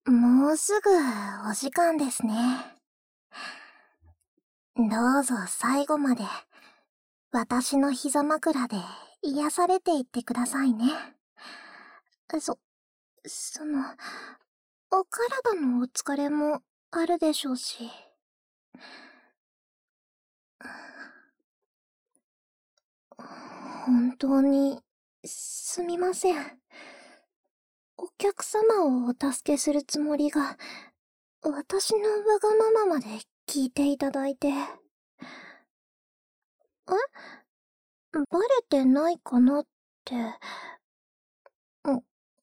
もうすぐお時間ですね。どうぞ最後まで私の膝枕で癒されていってくださいね。その、お体のお疲れもあるでしょうし。本当にすみません。お客様をお助けするつもりが、私のわがまままで聞いていただいて。バレてないかなって。う、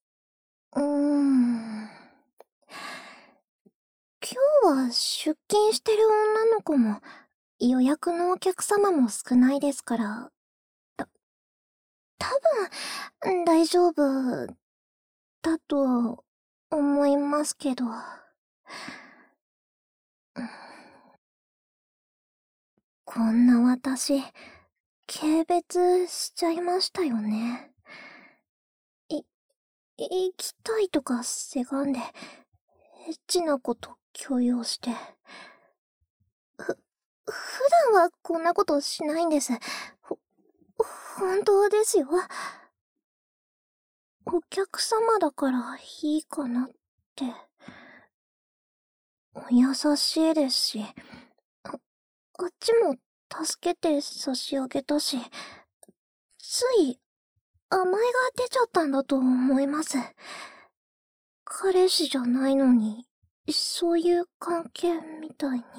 今日は出勤してる女の子も予約のお客様も少ないですから、多分大丈夫だと思いますけど。こんな私、軽蔑しちゃいましたよね。行きたいとかせがんで、エッチなこと強要して。普段はこんなことしないんです。本当ですよ。お客様だからいいかなって。優しいですし、あっちも助けて差し上げたし、つい甘えが出ちゃったんだと思います。彼氏じゃないのに、そういう関係みたいに。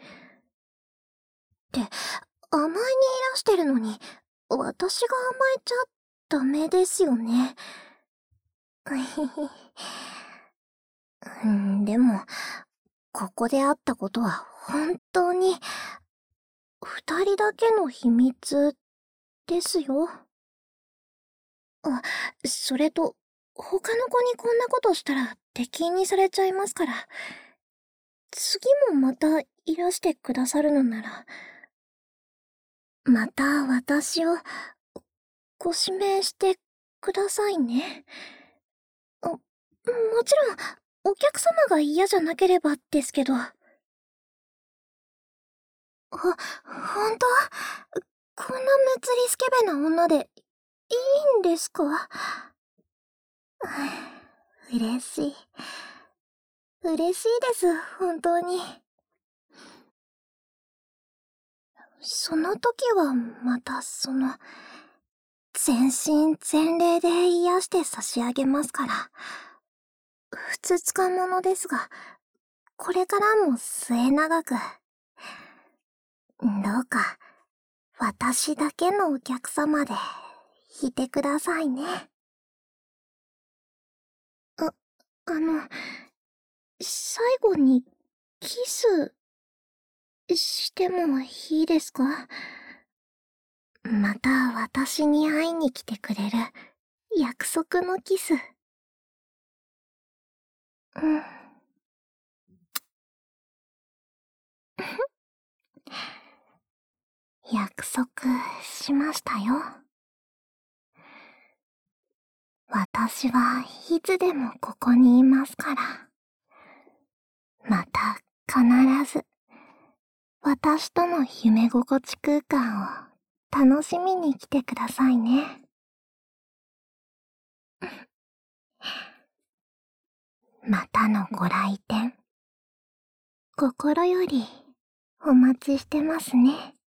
って、甘えにいらしてるのに、私が甘えちゃダメですよね。でも、ここであったことは本当に、二人だけの秘密ですよ。それと、他の子にこんなことしたら敵にされちゃいますから。次もまたいらしてくださるのなら、また私をご指名してくださいね。もちろん、お客様が嫌じゃなければですけど。ほんと？こんなむつりスケベな女で、いいんですか？嬉しい。嬉しいです、本当に。その時はまた全身全霊で癒して差し上げますから。ふつつか者ですが、これからも末永く。どうか、私だけのお客様で、いてくださいね。あ、あの、最後に、キス、してもいいですか？また私に会いに来てくれる、約束のキス。うん。約束しましたよ。私はいつでもここにいますから。また必ず私との夢心地空間を楽しみに来てくださいね。またのご来店、心よりお待ちしてますね。